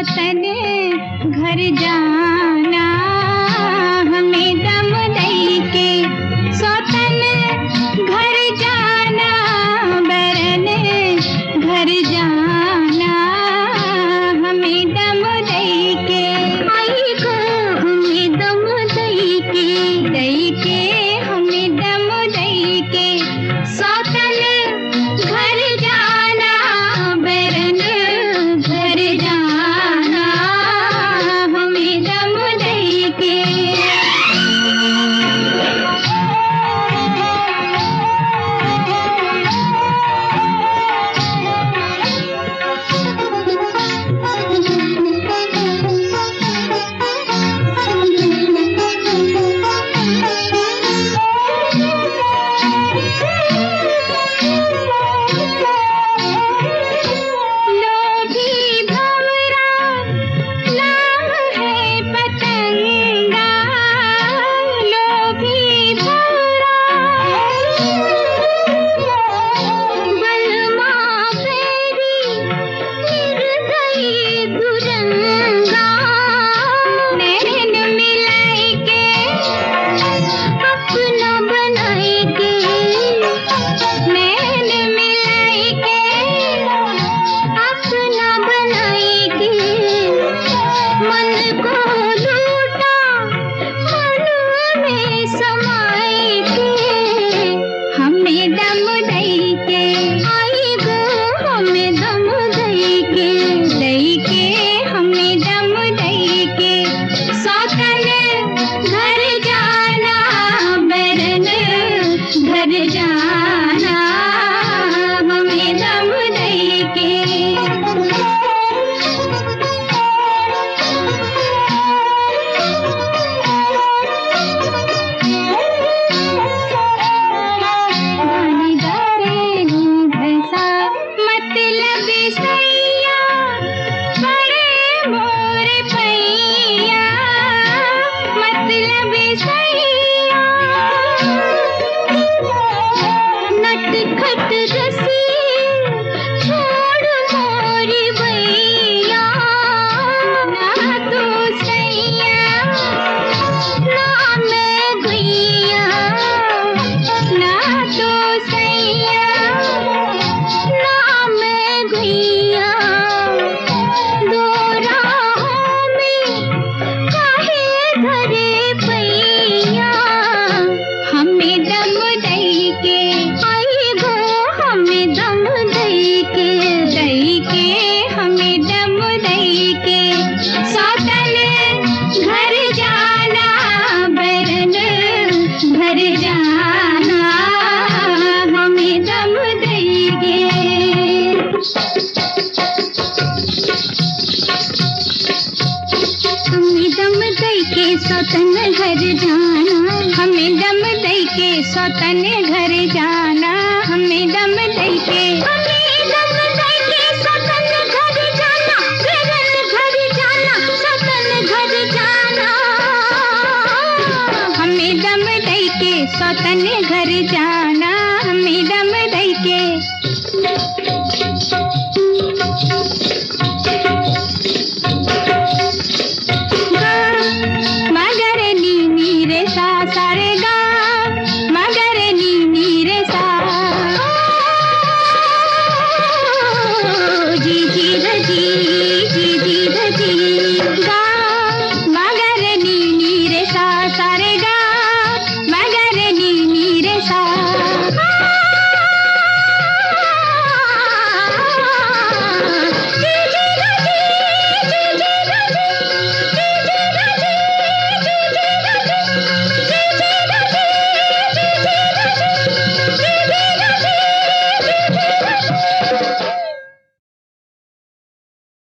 सौतन घर जाना, हमें दम दई के सौतन घर जाना, बरन घर जाना, हमें दम दई के। आई को हमें दम दई के हमें दम दई के सौतन घर जाना, बरन घर जाना, हमें दम दई के। सौतन घर जाना, हमें दम दई के सौतन घर जाना, हमें दम दई के।